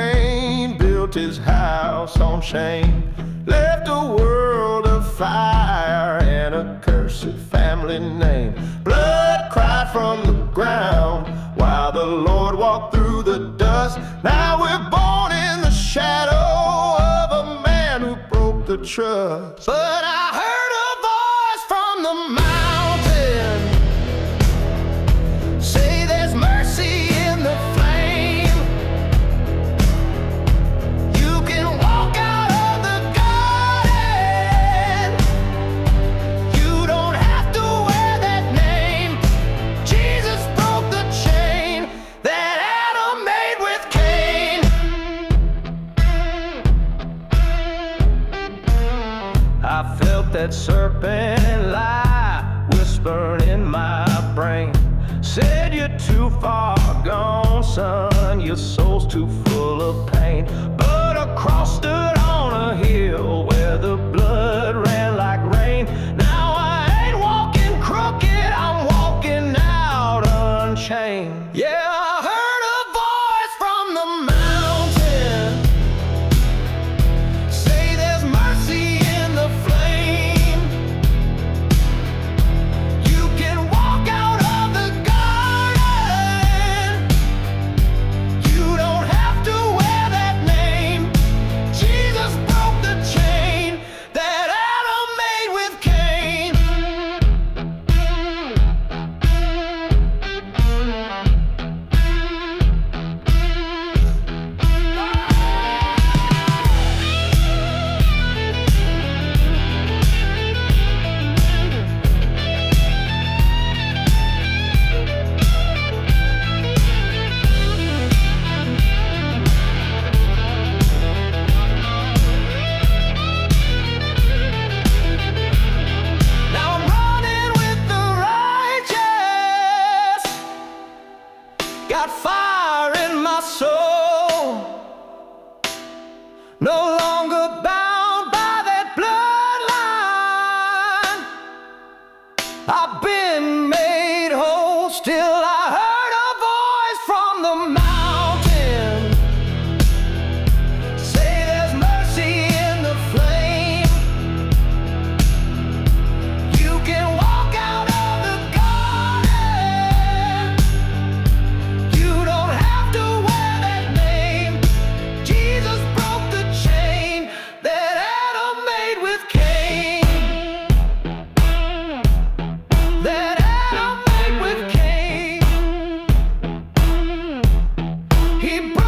Cain built his house on shame, left a world of fire and a cursed family name. Blood cried from the ground while the Lord walked through the dust. Now we're born in the shadow of a man who broke the trust. But I heard a voice from the mountain say there's mercy in the flame. You can walk out of the garden. You don't have to wear that name. Jesus broke the chain that Adam made with Cain. I felt that serpent lie whispering in my brain. Said you're too far gone, son, your soul's too full of pain. But a cross stood on a hill where the blood ran like rain. Now I ain't walking crooked, I'm walking out unchained. Yeah, I heard a voice from the mountain say there's mercy in the flame. You can walk out of the garden. You don't have to wear that name. Jesus broke the chain that Adam made with Cain. Now I'm running with the righteous, got fire in my soul, no longer bound by that bloodline. I've been made whole, still I heard a voice from the mountain say there's mercy in the flame. You can walk out of the garden. You don't have to wear that name. Jesus broke the chain that Adam made with Cain. That Adam made with Cain. He